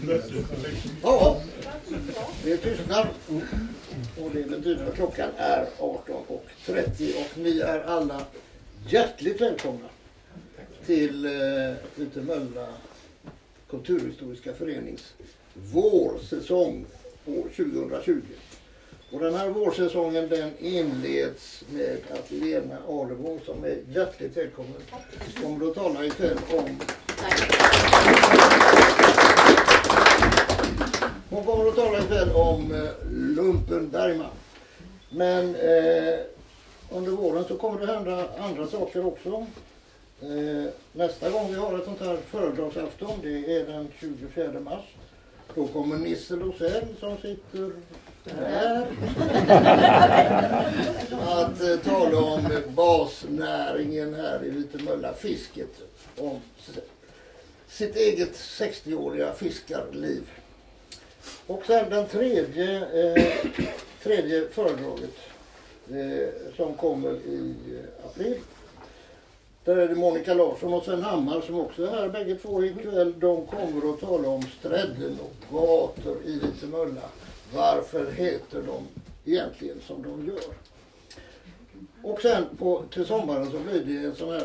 Ja, det är tystnad och det betyder att klockan är 18:30 och ni är alla hjärtligt välkomna till Vitemölla kulturhistoriska förenings vårsäsong år 2020. Och den här vårsäsongen den inleds med att Lena Alebo, som är hjärtligt välkommen, kommer att tala ikväll om... Hon kommer att tala ikväll om Lumpen Bergman. Men under våren så kommer det hända andra saker också. Nästa gång vi har ett sånt här föredragsafton, det är den 24 mars. Då kommer Nisse Losell som sitter där att tala om basnäringen här i Vitemölla, fisket, om sitt eget 60-åriga fiskarliv. Och sen den tredje föredraget som kommer i april. Där är det Monica Larsson och Sven Hammar som också är här bägge två ikväll. De kommer att tala om strädden och gator i Vitemölla. Varför heter de egentligen som de gör? Och sen till sommaren så blir det en sån här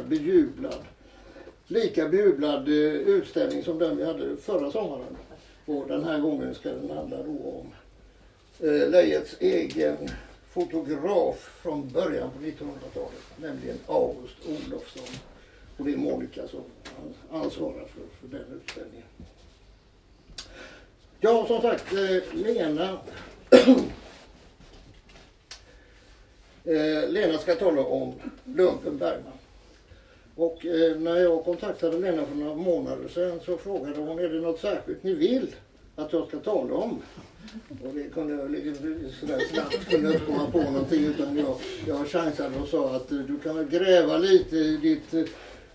lika bejublad utställning som den vi hade förra sommaren. Och den här gången ska den handla då om Lejets egen fotograf från början på 1900-talet, nämligen August Olofsson. Och det är Monica som ansvarar för den utställningen. Ja, som sagt, Lena ska tala om Lumpen Bergman. Och när jag kontaktade Lena för några månader sedan så frågade hon, är det något särskilt ni vill att jag ska tala om? Och det kunde jag sådär snabbt kunde inte komma på någonting, utan jag chansade och sa att du kan gräva lite i din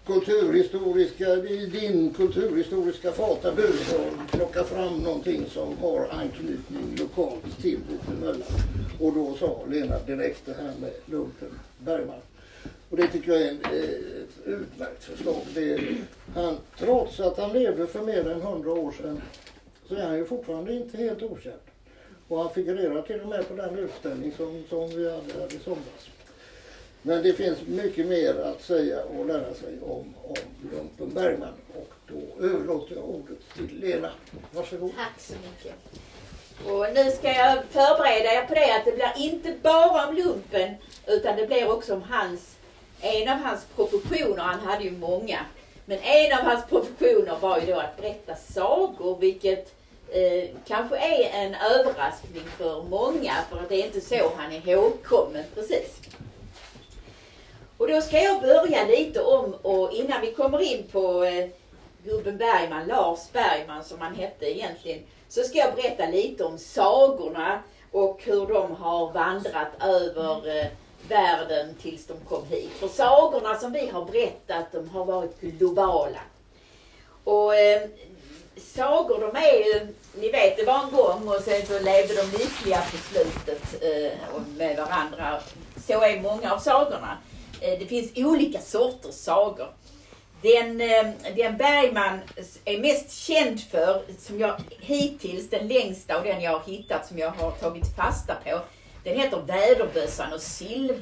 kulturhistoriska fatabur och plocka fram någonting som har anknytning lokalt till Vitemölla. Och då sa Lena direkt det här med Lumpen Bergman. Och det tycker jag är ett utmärkt förslag. Trots att han levde för mer än 100 år sedan så är han ju fortfarande inte helt okänd. Och han figurerar till och med på den utställning som vi hade här i somras. Men det finns mycket mer att säga och lära sig om Lumpen Bergman. Och då överlåter jag ordet till Lena. Varsågod. Tack så mycket. Och nu ska jag förbereda er på det att det blir inte bara om lumpen utan det blir också om en av hans professioner. Han hade ju många. Men en av hans professioner var ju då att berätta sagor, vilket kanske är en överraskning för många, för att det är inte så han är ihågkommen precis. Och då ska jag börja lite och innan vi kommer in på gubben Bergman, Lars Bergman som han hette egentligen, så ska jag berätta lite om sagorna och hur de har vandrat över världen tills de kom hit. För sagorna som vi har berättat, de har varit globala. Och sagor, de är ju, ni vet, det var en gång och sen så levde de lyckliga på slutet med varandra. Så är många av sagorna. Det finns olika sorters sagor. Den Bergman är mest känd för, som jag hittills, den längsta och den jag har hittat som jag har tagit fasta på, den heter Väderbössan och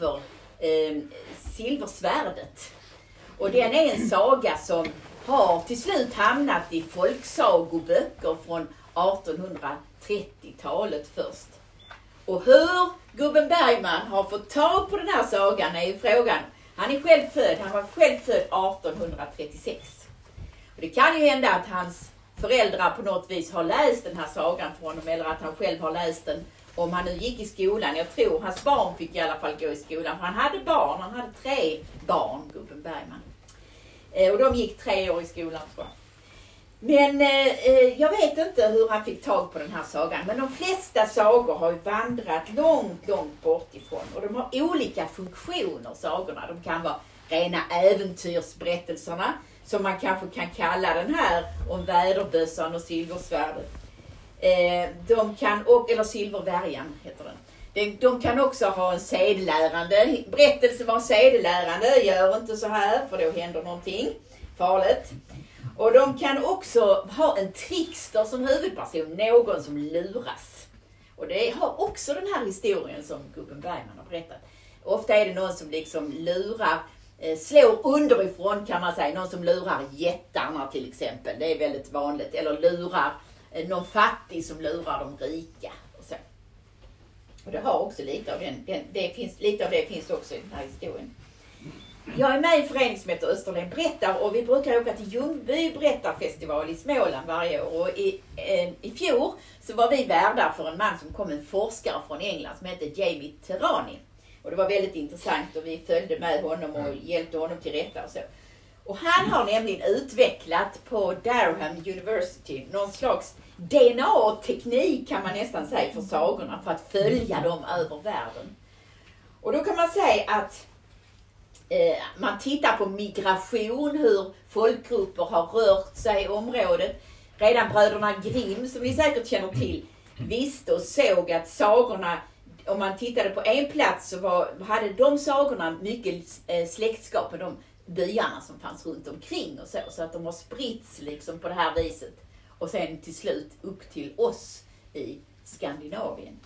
Silversvärdet. Och den är en saga som har till slut hamnat i folksagoböcker från 1830-talet först. Och hur gubben Bergman har fått tag på den här sagan är ju frågan. Han var själv född 1836. Och det kan ju hända att hans föräldrar på något vis har läst den här sagan från honom, eller att han själv har läst den om han nu gick i skolan. Jag tror hans barn fick i alla fall gå i skolan, för han hade 3 barn, gubben Bergman. Och de gick 3 år i skolan, tror jag. Men jag vet inte hur han fick tag på den här sagan. Men de flesta sagor har ju vandrat långt bort ifrån. Och de har olika funktioner, sagorna. De kan vara rena äventyrsberättelserna, som man kanske kan kalla den här om Väderbössan och Silversvärdet. Eller Silvervärjan heter den. De kan också ha en sedelärande berättelse, var sedelärande, gör inte så här för då händer någonting farligt. Och de kan också ha en trickster som huvudperson, någon som luras. Och det har också den här historien som gubben Bergman har berättat. Ofta är det någon som liksom lurar, slår underifrån kan man säga. Någon som lurar jättarna till exempel. Det är väldigt vanligt. Eller lurar någon fattig som lurar de rika. Och så. Och det har också lite av lite av det finns också i den här historien. Jag är med i en förening som heter Österlen berättar och vi brukar åka till Ljungby berättarfestival i Småland varje år. Och i fjol så var vi värdar för en man som kom, en forskare från England som heter Jamie Terrani. Och det var väldigt intressant och vi följde med honom och hjälpte honom till rätta och så. Och han har nämligen utvecklat på Durham University någon slags DNA-teknik kan man nästan säga för sagorna för att följa dem över världen. Och då kan man säga att man tittar på migration, hur folkgrupper har rört sig i området. Redan bröderna Grimm, som ni säkert känner till, visste och såg att sagorna, om man tittade på en plats så hade de sagorna mycket släktskap med de byarna som fanns runt omkring och så att de har spritts liksom på det här viset. Och sen till slut upp till oss i Skandinavien.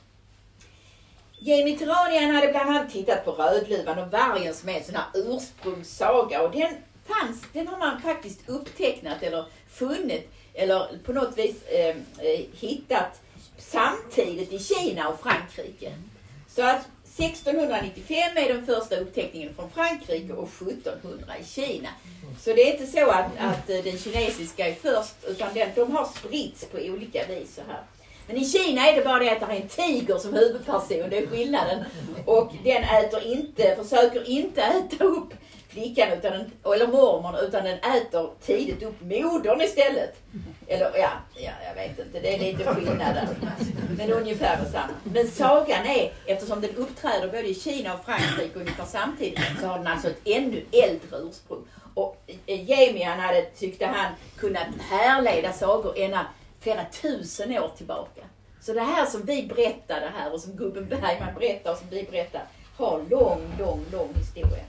Jamie Terrani hade bland annat tittat på Rödluvan och vargen som är en sån här ursprungssaga. Och den har man faktiskt upptecknat eller funnit eller på något vis hittat samtidigt i Kina och Frankrike. Så att 1695 är den första uppteckningen från Frankrike och 1700 i Kina. Så det är inte så att den kinesiska är först utan de har spritts på olika vis så här. Men i Kina är det bara det att det är en tiger som huvudperson, det är skillnaden. Och den försöker inte äta upp flickan eller mormon utan den äter tidigt upp modern istället. Eller ja, jag vet inte, det är lite skillnad där. Men ungefär detsamma. Men sagan är, eftersom den uppträder både i Kina och Frankrike ungefär samtidigt, så har den alltså ett ännu äldre ursprung. Och Jamie tyckte han kunnat härleda sagor flera tusen år tillbaka. Så det här som vi berättade här och som gubben Bergman berättar och som vi berättar har lång historia.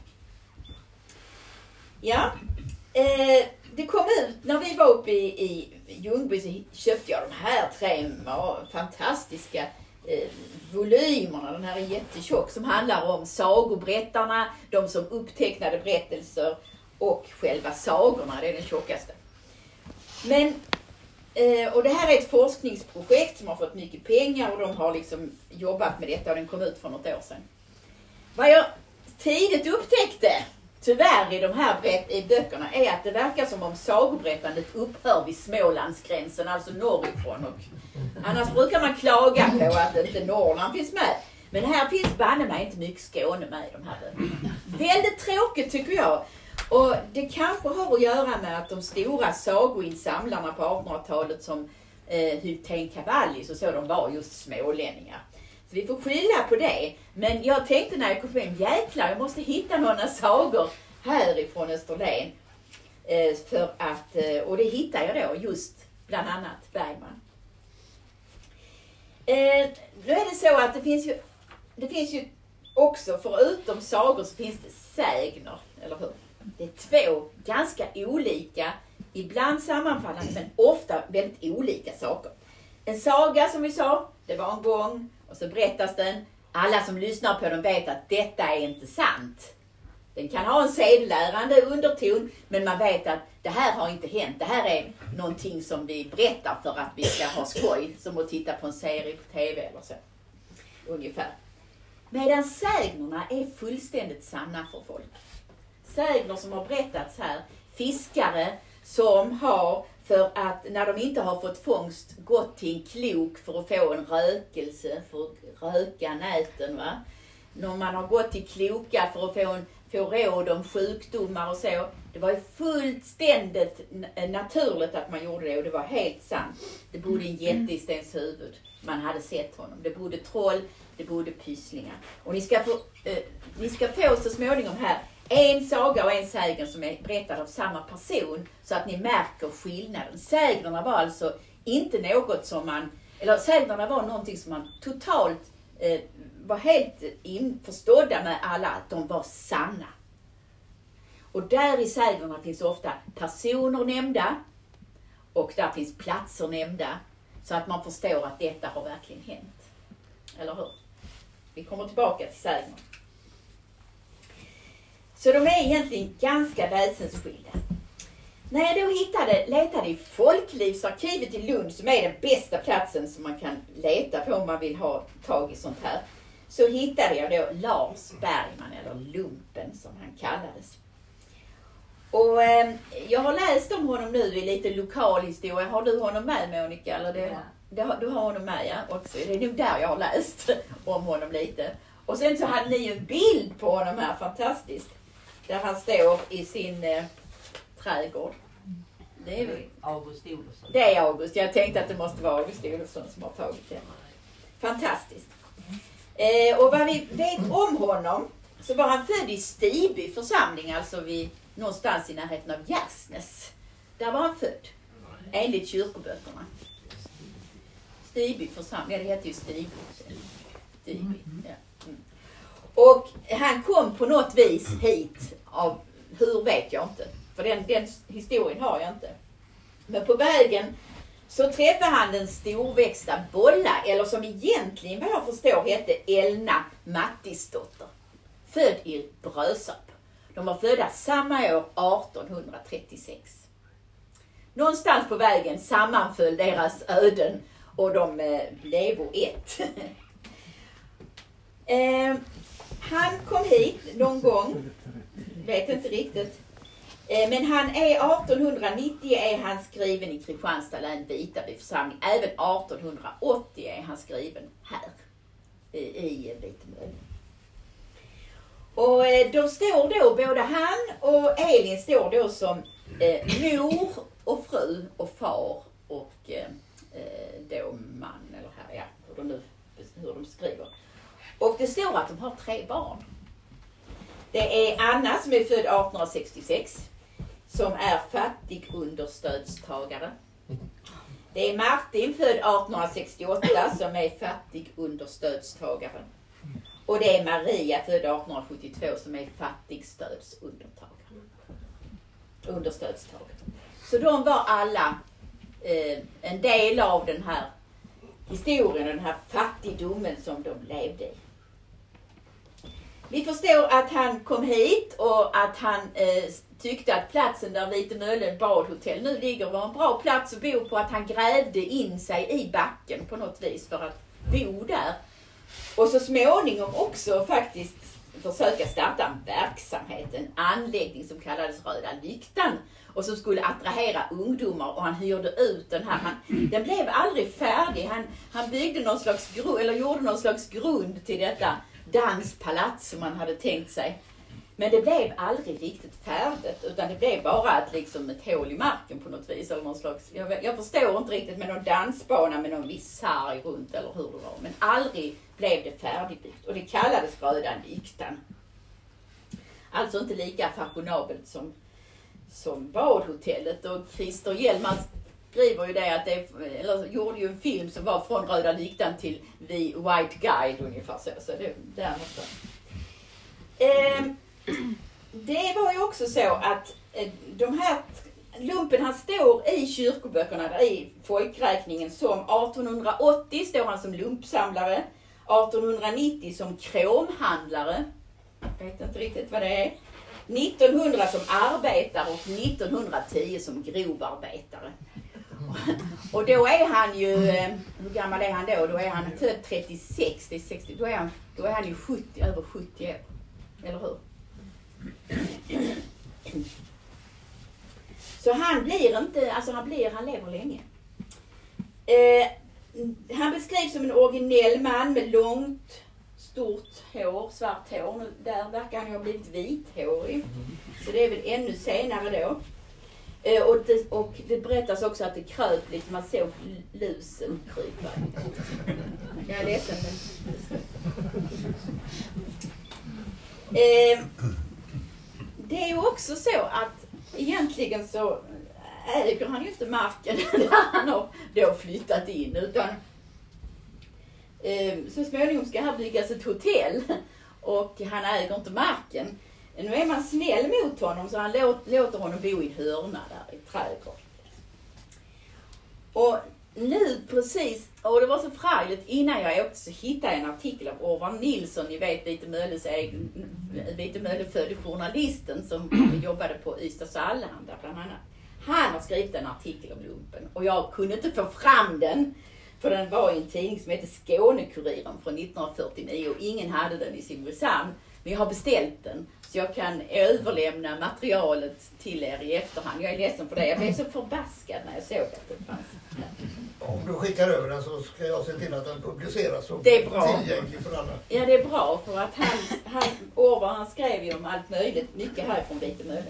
Ja, det kom ut när vi var uppe i Ljungby så köpte jag de här 3 fantastiska volymerna. Den här är jättetjock som handlar om sagoberättarna, de som upptecknade berättelser och själva sagorna, det är den tjockaste. Men och det här är ett forskningsprojekt som har fått mycket pengar och de har liksom jobbat med detta och den kom ut för något år sedan. Vad jag tidigt upptäckte, tyvärr i de här böckerna, är att det verkar som om sagoberättandet upphör vid Smålandsgränsen, alltså norrifrån. Och annars brukar man klaga på att inte Norrland finns med. Men här finns banne mig inte mycket Skåne med i de här böckerna. Väldigt tråkigt tycker jag. Och det kanske har att göra med att de stora sagoinsamlarna på 1800-talet som Hultén Cavalli och så, de var just smålänningar. Så vi får skylla på det. Men jag tänkte när jag kom hem, jäklar, jag måste hitta några sagor härifrån Österlen. Och det hittar jag då just bland annat Bergman. Nu är det så att det finns ju också, förutom sagor så finns det sägner, eller hur? Det är 2 ganska olika, ibland sammanfallande men ofta väldigt olika saker. En saga som vi sa, det var en gång och så berättas den. Alla som lyssnar på den vet att detta är inte sant. Den kan ha en sedelärande underton men man vet att det här har inte hänt. Det här är någonting som vi berättar för att vi ska ha skoj, som att titta på en serie på tv eller så. Ungefär. Medan sägnerna är fullständigt sanna för folk. Sägner som har berättats här, fiskare som har, för att när de inte har fått fångst, gått till en klok för att få en rökelse, för att röka näten, va? När man har gått till kloka för att få råd om sjukdomar och så. Det var ju fullständigt naturligt att man gjorde det och det var helt sant. Det bodde en jätte i Stens huvud. Man hade sett honom. Det bodde troll, det bodde pysslingar. Och ni ska få så småningom här en saga och en sägen som är berättad av samma person så att ni märker skillnaden. Sägnerna var alltså inte något som sägnerna var någonting som man totalt var helt införstådda med alla att de var sanna. Och där i sägnerna finns ofta personer nämnda och där finns platser nämnda så att man förstår att detta har verkligen hänt. Eller hur? Vi kommer tillbaka till sägnerna. Så de är egentligen ganska väsensskilda. När jag då letade i Folklivsarkivet i Lund, som är den bästa platsen som man kan leta på om man vill ha tag i sånt här, så hittade jag då Lars Bergman, eller Lumpen som han kallades. Och jag har läst om honom nu i lite lokalhistoria. Har du honom med, Monica? Eller det? Ja. Du har honom med, ja, också. Det är nog där jag har läst om honom lite. Och sen så hade ni ju en bild på honom här, fantastiskt. Där han står i sin trädgård. Det är August Olofsson. Det är August. Jag tänkte att det måste vara August Olofsson som har tagit det. Fantastiskt. Och vad vi vet om honom, så var han född i Stiby församling, alltså någonstans i närheten av Gärsnäs. Där var han född, enligt kyrkoböckerna. Stiby församling, det heter ju Stiby. Ja. Och han kom på något vis hit av, hur vet jag inte. För den historien har jag inte. Men på vägen så träffade han den storväxta Bolla, eller som egentligen vad jag förstår hette Elna Mattisdotter. Född i Brösarp. De var födda samma år, 1836. Någonstans på vägen sammanföll deras öden och de blev ett. Han kom hit någon gång, vet inte riktigt. Men han är 1890 är han skriven i Kristianstad län, Vitaby församling. Även 1880 är han skriven här i Vitemölle. Och de står då, både han och Elin står då som mor och fru och far och då man, eller här, ja, hur de skriver. Och det står att de har 3 barn. Det är Anna som är född 1866, som är fattig understödstagare. Det är Martin född 1868 som är fattig understödstagare. Och det är Maria född 1872 som är fattig understödstagare. Så de var alla en del av den här historien och den här fattigdomen som de levde i. Vi förstår att han kom hit och att han tyckte att platsen där Vitemölle badhotell nu ligger var en bra plats att bo på, att han grävde in sig i backen på något vis för att bo där. Och så småningom också faktiskt försöka starta en verksamhet, en anläggning som kallades Röda Lyktan och som skulle attrahera ungdomar, och han hyrde ut den här. Den blev aldrig färdig. Han byggde gjorde någon slags grund till detta danspalats som man hade tänkt sig. Men det blev aldrig riktigt färdigt, utan det blev bara ett hål i marken på något vis. Eller någon slags, jag förstår inte riktigt, med någon dansbana med någon viss sarg runt eller hur det var. Men aldrig blev det färdigbyggt. Och det kallades Röda Lyktan. Alltså inte lika fashionabelt som badhotellet. Och Christer Hjelman skriver ju det att gjorde ju en film som var från Röda Lyktan till The White Guide ungefär så. Så det där någonstans. Det var ju också så att de här Lumpen, han står i kyrkoböckerna där i folkräkningen som 1880 står han som lumpsamlare, 1890 som kromhandlare, jag vet inte riktigt vad det är, 1900 som arbetare och 1910 som grovarbetare. Och då är han ju, hur gammal är han då? Då är han född 36, det är 60, då är han ju över 70 år. Eller hur? Så han lever länge. Han beskrivs som en originell man med långt, stort hår, svart hår. Där verkar han ju ha blivit vithårig. Så det är väl ännu senare då. Och det berättas också att det kröp lite, man såg lusen krypa. Jag är ledsen, det är ju också så att egentligen så äger han ju inte marken där han har då flyttat in, utan så småningom ska här byggas ett hotell och han äger inte marken. Nu är man snäll mot honom så han låter honom bo i en hörna där i trädgården. Och nu precis, och det var så fragligt, innan jag åkte så hittade jag en artikel av Orvar Nilsson, ni vet Vite Mölle födde journalisten som jobbade på Ystads Allehanda bland annat. Han har skrivit en artikel om lumpen och jag kunde inte få fram den för den var i en tidning som heter Skånekuriren från 1949 och ingen hade den i Simrishamn. Men jag har beställt den så jag kan överlämna materialet till er i efterhand. Jag är ledsen för det. Jag blev så förbaskad när jag såg att det fanns. Om du skickar över den så ska jag se till att den publiceras och det är bra. Tillgänglig för alla. Ja, det är bra för att han skrev ju om allt möjligt. Mycket här från Vite Mölle.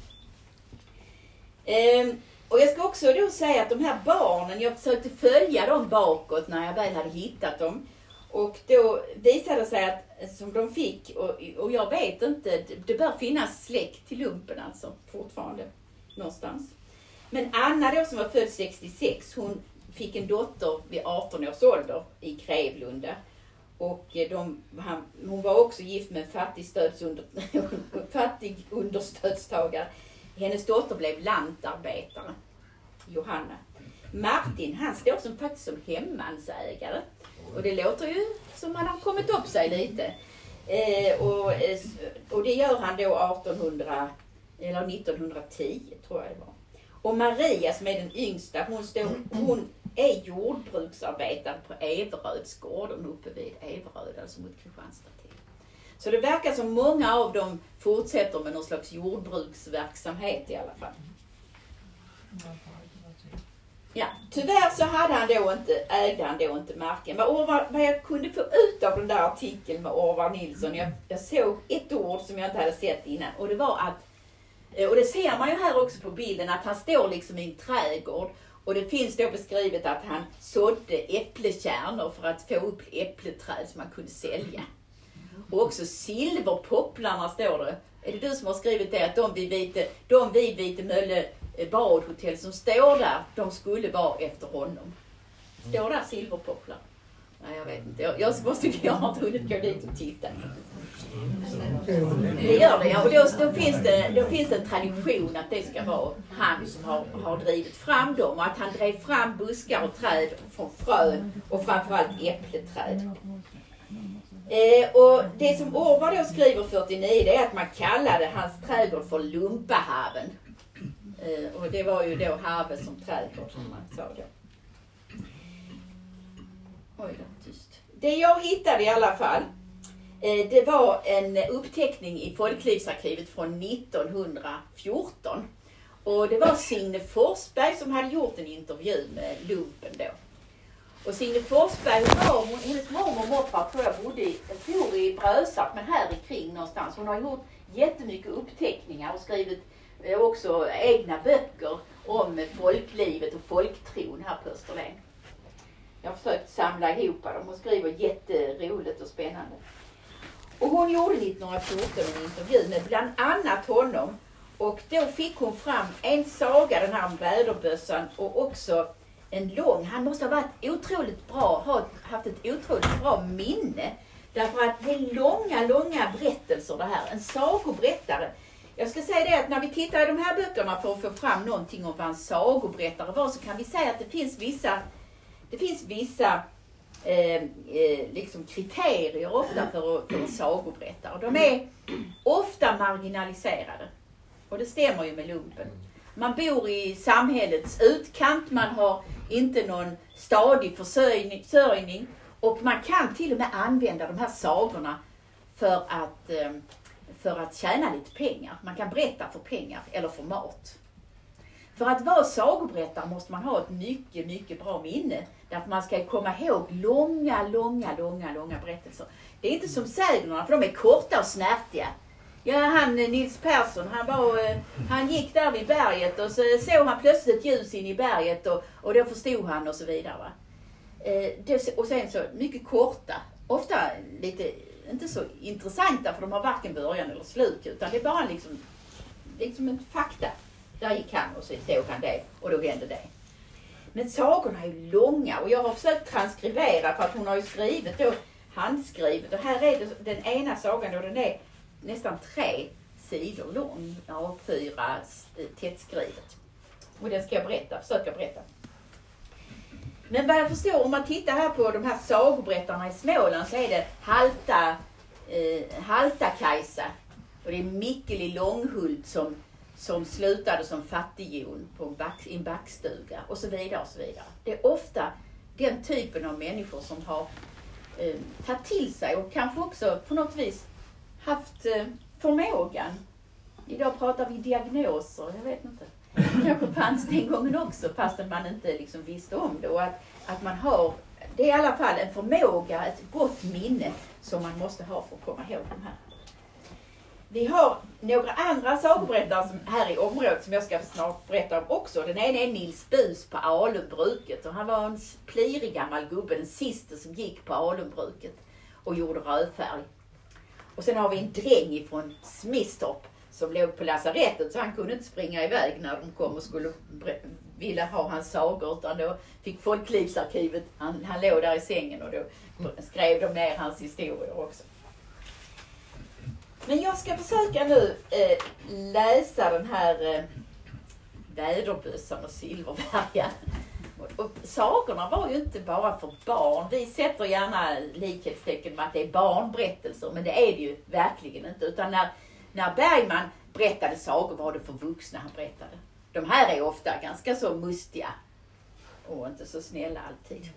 Och jag ska också då säga att de här barnen, jag försökte följa dem bakåt när jag väl hade hittat dem. Och då visade det sig att som de fick, och jag vet inte, det bör finnas släkt till lumpen alltså fortfarande någonstans. Men Anna då som var född 66, hon fick en dotter vid 18 års ålder i Krevlunda. Och hon var också gift med en fattig understödstagare. Hennes dotter blev lantarbetare, Johanna. Martin, han står faktiskt som hemmansägare. Och det låter ju som han har kommit upp sig lite. Och det gör han då 1910 tror jag det var. Och Maria som är den yngsta, hon är jordbruksarbetare på Everödsgården uppe vid Everöd, alltså mot Kristianstad till. Så det verkar som många av dem fortsätter med någon slags jordbruksverksamhet i alla fall. Ja, tyvärr så ägde han då inte marken. Vad jag kunde få ut av den där artikeln med Orvar Nilsson, jag såg ett ord som jag inte hade sett innan. Och det var att, och det ser man ju här också på bilden, att han står liksom i en trädgård. Och det finns då beskrivet att han sådde äpplekärnor för att få upp äppleträd som man kunde sälja. Och också silverpopplarna står det. Är det du som har skrivit det? Att de vid Vite Mölle badhotell som står där, de skulle vara efter honom. Står där silverpopplar? Nej, jag vet inte. Jag har inte hunnit gå dit och titta. Det gör det, ja. Och då finns det en tradition att det ska vara han som har drivit fram dem. Och att han drev fram buskar och träd från frön och framförallt äppleträd. Och det som Orvar då skriver 49, det är att man kallade hans trädgård för Lumpahaven. Och det var ju då have som trädgård som man sa då. Oj då, tyst. Det jag hittade i alla fall, det var en uppteckning i Folklivsarkivet från 1914. Och det var Signe Forsberg som hade gjort en intervju med lumpen då. Och Signe Forsberg, hennes mormor och morfar tror jag bodde i Brösarp, men här i kring någonstans. Hon har gjort jättemycket uppteckningar och skrivit också egna böcker om folklivet och folktron här på Österlen. Jag har försökt samla ihop dem. Hon skriver jätteroligt och spännande. Och hon gjorde 1914 en intervju med bland annat honom. Och då fick hon fram en saga, den här om väderbössan, och också en lång. Han måste ha varit haft ett otroligt bra minne. Därför att det är långa berättelser det här. En sagoberättare. Jag ska säga det att när vi tittar i de här böckerna för att få fram någonting om vad en sagoberättare var, så kan vi säga att det finns vissa liksom kriterier ofta för en sagoberättare. De är ofta marginaliserade. Och det stämmer ju med lumpen. Man bor i samhällets utkant, man har inte någon stadig försörjning och man kan till och med använda de här sagorna för att tjäna lite pengar. Man kan berätta för pengar eller för mat. För att vara sagoberättare måste man ha ett mycket bra minne. Därför man ska komma ihåg långa berättelser. Det är inte som sägnerna, för de är korta och snärtiga. Ja, Nils Persson, han gick där vid berget och så såg han plötsligt ett ljus in i berget och då förstod han och så vidare. Va? Och sen så mycket korta, ofta lite inte så intressanta för de har varken början eller slut, utan det är bara liksom en fakta. Där gick han och så såg han det och då hände det. Men sagorna är ju långa och jag har försökt transkribera för att hon har ju skrivit då handskrivet. Och här är det den ena sagan då den är nästan 3 sidor lång, A4 tättskrivet. Och den ska jag försöka berätta. Men vad jag förstår, om man tittar här på de här sagoberättarna i Småland, så är det Halta-Kajsa. Och det är Mikkel i Långhult som slutade som fattighjon i en backstuga och så vidare och så vidare. Det är ofta den typen av människor som har tagit till sig och kanske också på något vis haft förmågan. Idag pratar vi diagnoser, jag vet inte. Kanske fanns den gången också, fastän man inte liksom visste om det. Och att man har, det är i alla fall en förmåga, ett gott minne som man måste ha för att komma ihåg de här. Vi har några andra sagoberättare här i området som jag ska snart berätta om också. Den ena är Nils Bus på Alumbruket. Och han var en plirig gammal gubbe, den sista som gick på Alumbruket och gjorde rödfärg. Och sen har vi en dräng från Smistorp som låg på lasarettet, så han kunde inte springa iväg när de kom och skulle vilja ha hans sagor, utan då fick Folklivsarkivet, han låg där i sängen och då skrev de ner hans historier också. Men jag ska försöka nu läsa den här Väderbössan och Silverberga. Och sagorna var ju inte bara för barn. Vi sätter gärna likhetstecken med att det är barnberättelser, men det är det ju verkligen inte. Utan när Bergman berättade sagor var det för vuxna han berättade. De här är ofta ganska så mustiga och inte så snälla alltid.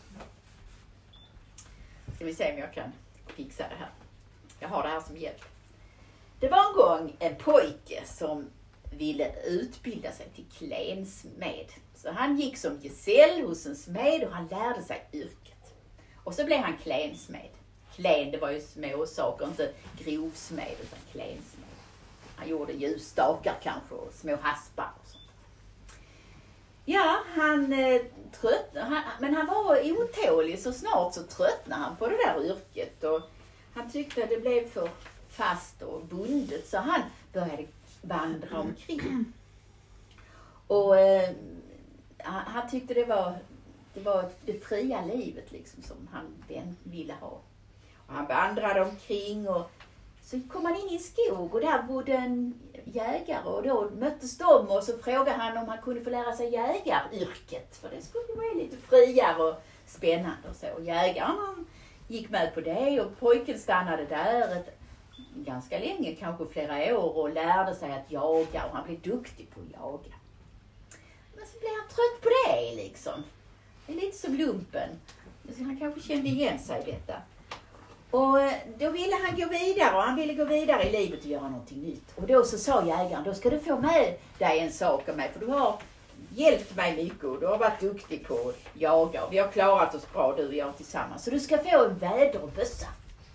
Ska vi se om jag kan fixa det här. Jag har det här som hjälp. Det var en gång en pojke som ville utbilda sig till klensmed. Så han gick som gesäll hos en smed och han lärde sig yrket. Och så blev han klensmed. Klen, det var ju små saker, inte grovsmed utan klensmed. Han gjorde ljusstakar kanske och små haspar och sånt. Ja, han tröttnade, men han var otålig, så snart så tröttnade han på det där yrket. Och han tyckte att det blev för fast och bundet, så han började vandra omkring. Och han tyckte det var det fria livet liksom som han ville ha. Och han vandrade omkring och så kom han in i en skog och där bodde en jägare och då möttes de och så frågade han om han kunde få lära sig jägaryrket, för det skulle vara lite friare och spännande och så. Och jägaren han gick med på det och pojken stannade där ganska länge, kanske flera år, och lärde sig att jaga och han blev duktig på att jaga. Men så blev han trött på det liksom. Det är lite som lumpen. Så han kanske kände igen sig i detta. Och då ville han gå vidare och han ville gå vidare i livet och göra någonting nytt. Och då så sa jägaren, då ska du få med dig en sak av mig, för du har hjälpt mig mycket och du har varit duktig på att jaga och vi har klarat oss bra du och jag tillsammans. Så du ska få en väderbössa.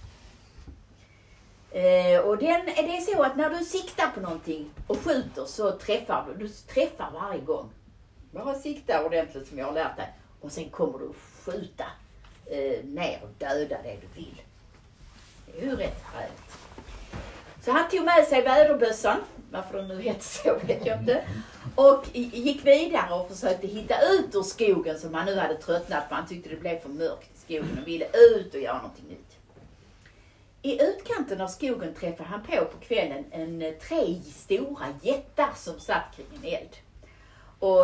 Och det är så att när du siktar på någonting och skjuter så träffar du träffar varje gång. Bara sikta ordentligt som jag har lärt dig. Och sen kommer du skjuta ner och döda det du vill. Det är ju rätt rätt. Så han tog med sig väderbössan, varför de nu heter så vet jag inte. Och gick vidare och försökte hitta ut ur skogen som han nu hade tröttnat på. Han tyckte det blev för mörkt i skogen och ville ut och göra någonting nytt. I utkanten av skogen träffade han på kvällen 3 stora jättar som satt kring en eld. Och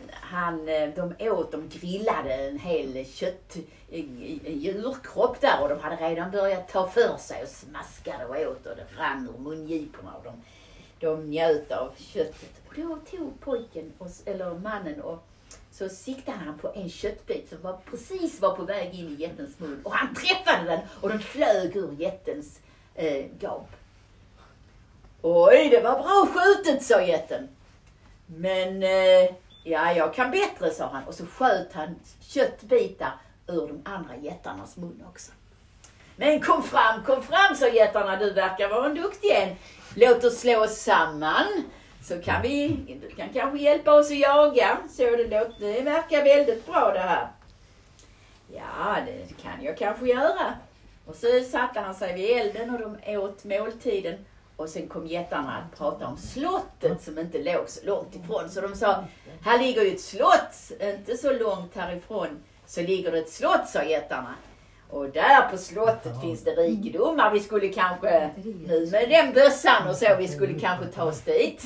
de grillade en hel djurkropp där och de hade redan börjat ta för sig och smaskade och åt och det rann ur mungiporna och de njöt av köttet. Och då tog mannen och så siktade han på en köttbit som var på väg in i jättens mun. Och han träffade den och den flög ur jättens gap. Oj, det var bra skjutet, sa jätten. Men jag kan bättre, sa han. Och så sköt han köttbitar ur de andra jättarnas mun också. Men kom fram, sa jättarna. Du verkar vara en duktig en. Låt oss slå oss samman. Så du kan kanske hjälpa oss att jaga. Så det verkar väldigt bra det här. Ja, det kan jag kanske göra. Och så satte han sig vid elden och de åt måltiden. Och sen kom jättarna att prata om slottet som inte låg så långt ifrån. Så de sa, här ligger ju ett slott, inte så långt härifrån. Så ligger det ett slott, sa jättarna. Och där på slottet finns det rikedomar. Vi skulle kanske, nu med den bössan och så, vi skulle kanske ta oss dit.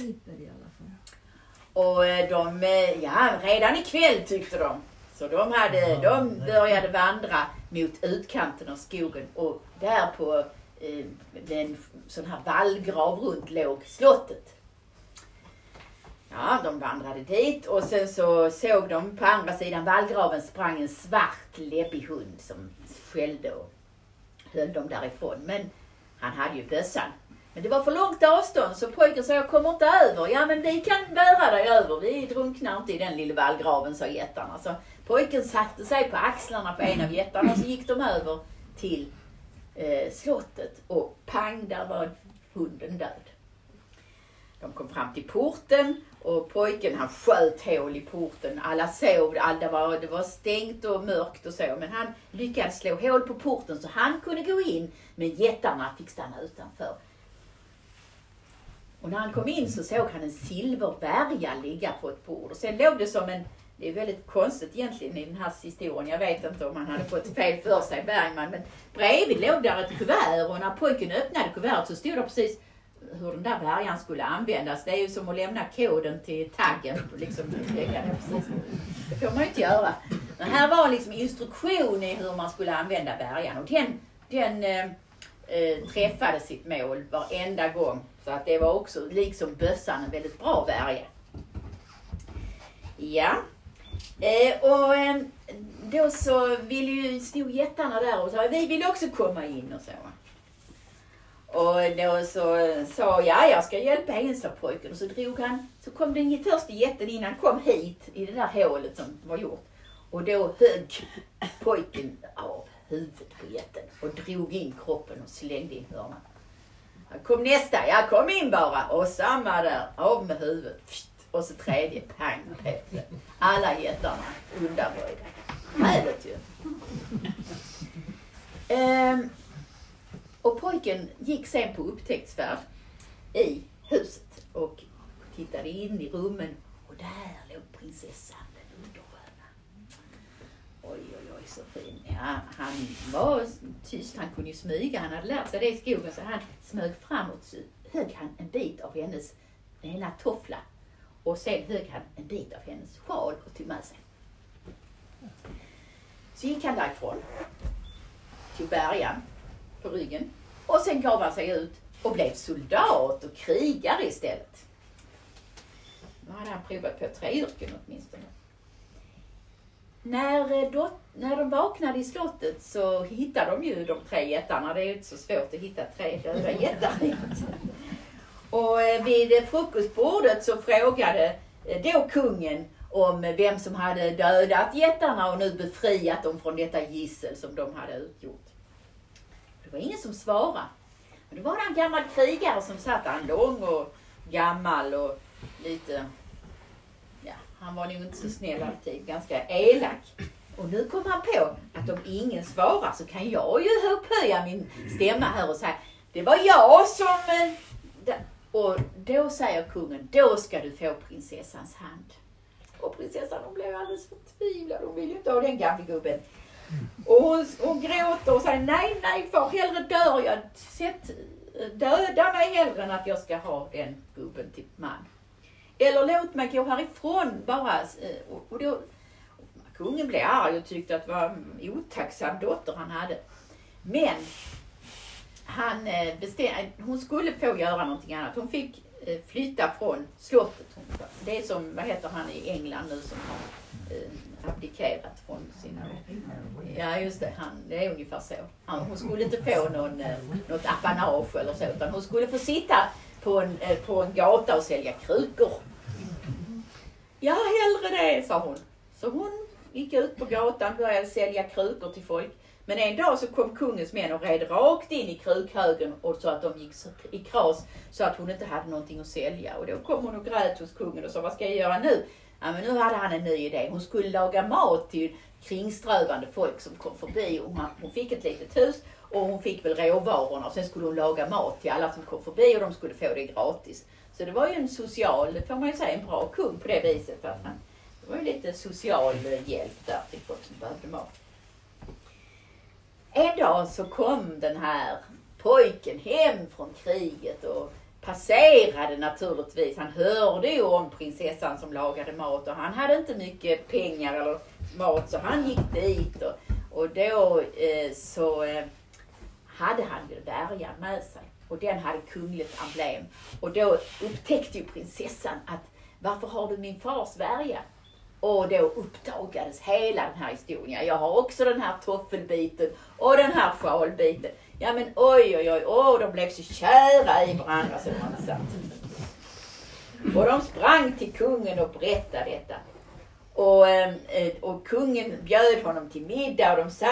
Och redan ikväll tyckte de. Så de började vandra mot utkanten av skogen. Och där på en sån här vallgrav runt låg slottet. Ja, de vandrade dit och sen så såg de på andra sidan vallgraven sprang en svart läbbig hund som skällde och höll dem därifrån. Men han hade ju bössan. Men det var för långt avstånd så pojken sa, jag kommer inte över. Ja, men vi kan bära dig över. Vi drunknar inte i den lilla vallgraven, sa jättarna. Så pojken satte sig på axlarna på en av jättarna och så gick de över till slottet. Och pang, där var hunden död. De kom fram till porten och pojken han sköt hål i porten. Alla sov, det var stängt och mörkt och så. Men han lyckades slå hål på porten så han kunde gå in. Men jättarna fick stanna utanför. Och när han kom in så såg han en silvervärja ligga på ett bord. Och sen låg det som det är väldigt konstigt egentligen i den här historien. Jag vet inte om han hade fått fel för sig, Bergman. Men bredvid låg där ett kuvert och när pojken öppnade kuvertet så stod det precis hur den där värjan skulle användas. Det är ju som att lämna koden till taggen. Liksom, det får man ju inte göra. Men här var liksom instruktion i hur man skulle använda värjan. Och den träffade sitt mål varenda gång. Så att det var också, liksom bössan, en väldigt bra värja. Ja. Och då så stod jättarna där och sa, vi vill också komma in och så. Och då så sa jag ska hjälpa en, sa pojken. Och så drog han, så kom den första jätten in, han kom hit i det där hålet som var gjort. Och då högg pojken av huvudet på jätten och drog in kroppen och slängde in hörnan. Han kom nästa, jag kom in bara. Och samma där, av med huvudet. Och så tredje, pang, alla jättarna undanröjda. Härligt ju. Och pojken gick sen på upptäcktsfärd i huset och tittade in i rummen. Och där låg prinsessan, den undersköna. Oj, så fin. Ja, han var tyst, han kunde ju smyga. Han hade lärt sig det i skogen så han smög framåt så högg han en bit av hennes ena toffla. Och sen högg han en bit av hennes sjal och tog med sig. Så gick han därifrån till bergen på ryggen. Och sen gav han sig ut och blev soldat och krigare istället. Nu hade han provat på 3 yrken åtminstone. När de vaknade i slottet så hittade de ju de 3 jättarna. Det är ju inte så svårt att hitta 3 döda jättar. Och vid frukostbordet så frågade då kungen om vem som hade dödat jättarna och nu befriat dem från detta gissel som de hade utgjort. Det var ingen som svarade. Men det var en gammal krigare som satt, han lång och gammal och lite, han var nog inte så snäll alltid, ganska elak. Och nu kom han på att om ingen svarar så kan jag ju upphöja min stämma här och säga, det var jag som... Och då säger kungen, då ska du få prinsessans hand. Och prinsessan hon blev alldeles förtvivlad, hon vill ju inte ha den gamla gubben. Och hon gråter och säger, nej far, hellre dör jag. Döda mig hellre än att jag ska ha den gubben till man. Eller låt mig gå härifrån bara. Och då, kungen blev arg och tyckte att det var en otacksam dotter han hade. Men han bestämde, hon skulle få göra någonting annat. Hon fick flytta från slottet. Det är som, vad heter han i England nu som har abdikerat från sina... Ja just det, det är ungefär så. Hon skulle inte få något apanage eller så, utan hon skulle få sitta på en gata och sälja krukor. Ja, hellre det, sa hon. Så hon gick ut på gatan och började sälja krukor till folk. Men en dag så kom kungens män och red rakt in i krukhögen och så att de gick i kras så att hon inte hade någonting att sälja. Och då kom hon och grät hos kungen och sa, vad ska jag göra nu? Ja, men nu hade han en ny idé. Hon skulle laga mat till kringströvande folk som kom förbi. Och hon fick ett litet hus och hon fick väl råvarorna. Och sen skulle hon laga mat till alla som kom förbi och de skulle få det gratis. Så det var ju en social, får man ju säga, en bra kung på det viset. Att det var ju lite social hjälp där till folk som behövde mat. En dag så kom den här pojken hem från kriget och passerade naturligtvis. Han hörde ju om prinsessan som lagade mat och han hade inte mycket pengar eller mat så han gick dit och då hade han ju värjan med sig och den hade kungligt emblem. Och då upptäckte ju prinsessan att varför har du min fars värja? Och då uppdagades hela den här historien. Jag har också den här toffelbiten och den här sjalbiten. Ja men oj, de blev så kära i varandra som man satt. Och de sprang till kungen och berättade detta. Och kungen bjöd honom till middag och de